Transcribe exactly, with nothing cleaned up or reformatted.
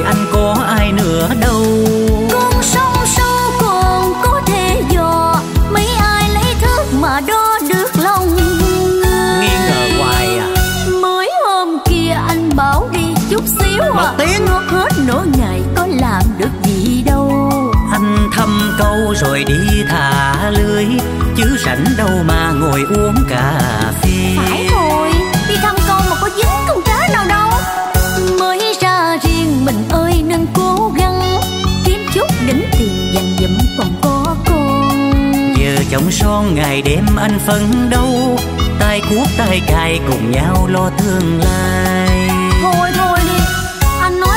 anh có ai nữa đâu. Con sông sâu còn có thể dò, mấy ai lấy thước mà đo được lòng người. Nghi ngờ hoài à. Mới hôm kia anh bảo đi chút xíu à, một tiếng nuốt hết nửa ngày có làm được gì đâu. Anh thăm câu rồi đi thả lưới, chứ rảnh đâu mà ngồi uống cà phê. Phải rồi, đi thăm câu mà có dính con cá nào đâu. Mới ra riêng mình ơi nên cố gắng kiếm chút đỉnh tiền dành dụm còn có con. Giờ chồng son ngày đêm anh phấn đấu, tay cuốc tay cài cùng nhau lo tương lai.